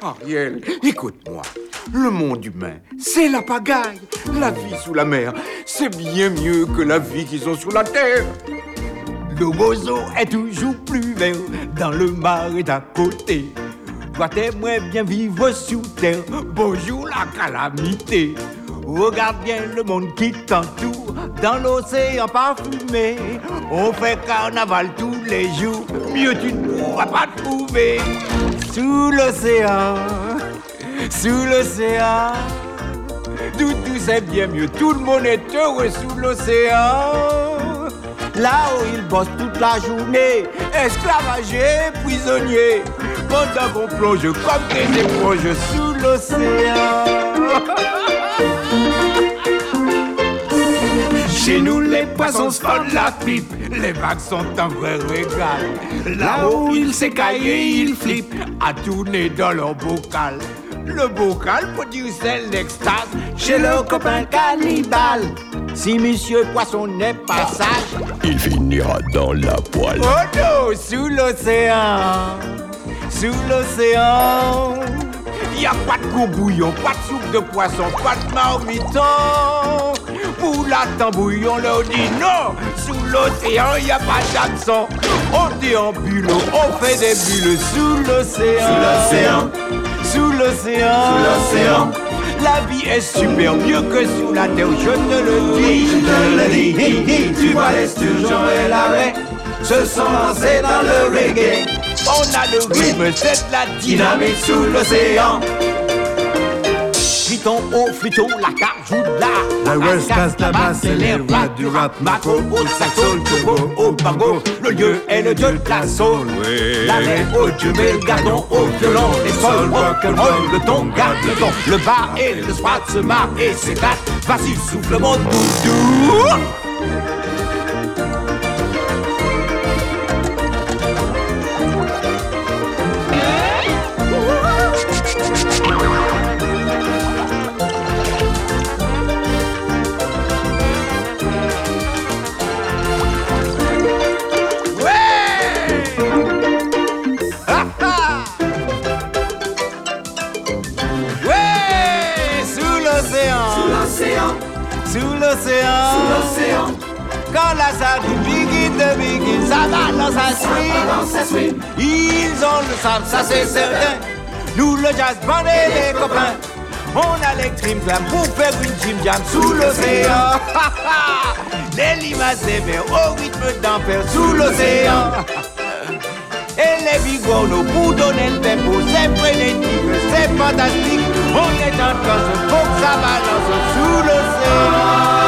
Ariel, écoute-moi. Le monde humain, c'est la pagaille. La vie sous la mer, c'est bien mieux que la vie qu'ils ont sur la terre. Le roseau est toujours plus vert dans le marais d'à côté. Toi t'aimerais bien vivre sous terre. Bonjour la calamité. Regarde bien le monde qui t'entoure dans l'océan parfumé. On fait carnaval tous les jours. Mieux tu ne pourras pas trouver. Sous l'océan, tout c'est bien mieux. Tout le monde est heureux sous l'océan. Là où ils bossent toute la journée, esclavagés, prisonniers, pendant qu'on plonge comme des éponges sous l'océan. Chez nous, les poissons se font de la pipe, les vagues sont un vrai régal. Là où ils s'écaillent et ils flippent, à tourner dans leur bocal. Le bocal produit l'extase chez leur copain cannibale. Si monsieur poisson n'est pas sage, il finira dans la poêle. Oh non, sous l'océan, y a pas de gros bouillon, pas de soupe de poisson, pas de marmiton. Pour la tambouillon, leur dit non. Sous l'océan, y a pas d'hameçon. On déambule, on fait des bulles sous l'océan. Sous l'océan, la vie est super mieux que sous la terre, je te le dis. Tu vois les sturgeons et l'arrêt se sont lancés dans le reggae. On a le rythme, c'est de la dynamite sous l'océan. Friton, oh friton, la cajou là. La West Coast, la basse, c'est les rois du rap. Macro, au saxo, le turbo, au bango. Le lieu est le dieu de la soul. La mer au dieu, mais le gardon au violon. Les sols, rock'n'roll, le ton, garde le ton. Le bar et le soir se marrent et s'éclatent. Vas-y, souffle mon doudou. Sous l'océan, quand la sardine begin, ça balance à swing. Ils ont le sable, ça c'est certain. Nous le jazz band et les copains, on a les trim jam pour faire une gym jam sous l'océan. Les limaces et verts au rythme d'enfer sous l'océan. Et les bigorneaux pour donner le tempo, c'est frénétique, c'est fantastique. On est en transe, faut que ça balance sous l'océan.